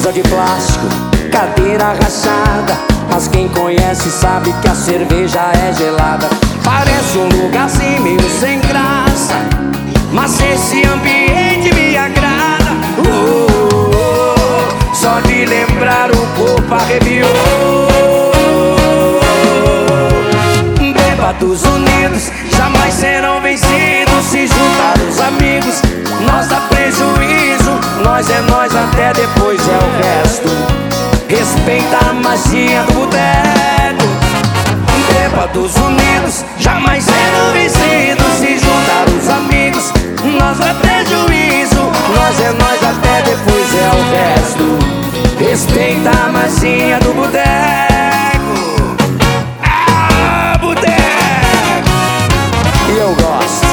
Mesa de plástico, cadeira rachada, mas quem conhece sabe que a cerveja é gelada. Parece um lugarzinho meio sem graça, mas esse ambiente me agrada. Só de lembrar o corpo arrepiou. Bêbados unidos jamais serão vencidos. Se juntar os amigos, nós dá prejuízo. Nós é nós, até depois é o resto. Respeita a magia do boteco. Bêbados unidos jamais serão vencidos. Se juntar os amigos, nós dá prejuízo. Nós é nós, até depois é o resto. Respeita a magia do boteco. Ah, boteco! E eu gosto.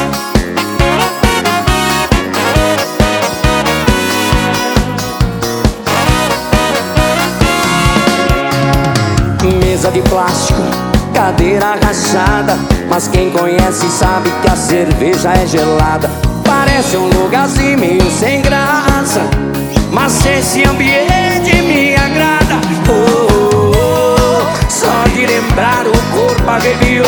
Mesa de plástico, cadeira rachada, mas quem conhece sabe que a cerveja é gelada. Parece um lugarzinho meio sem graça, mas esse ambiente me agrada. Só de lembrar o corpo arrepiou.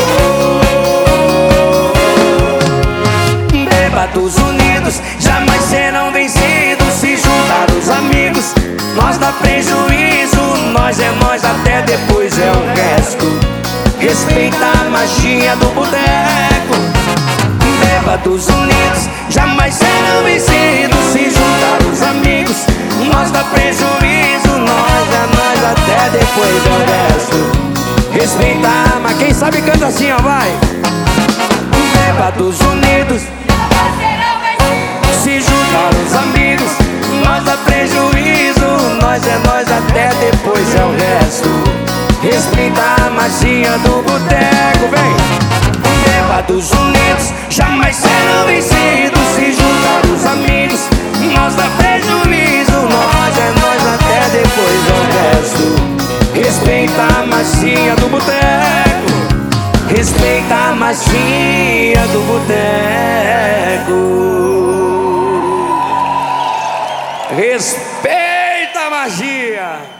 Bêbados unidos jamais serão vencidos. Se juntar os amigos, nós dá prejuízo. Nós é nós, até depois é o resto. Respeita a magia do boteco. Bêbados unidos jamais serão vencidos. Se juntar os amigos, nós dá prejuízo. Nós é nós, até depois é o resto. Respeita a magia. Quem sabe canta assim, ó, vai. Bêbados unidos jamais serão vencidos. Se juntar os amigos, nós dá prejuízo. Nós é nós, até depois é o resto. Respeita a magia do boteco, vem. Bêbados unidos jamais serão vencidos. Se juntar os amigos, nós dá prejuízo. Nós é nós, até depois é o resto. Respeita a magia do boteco. Respeita a magia do boteco. Respeita a magia.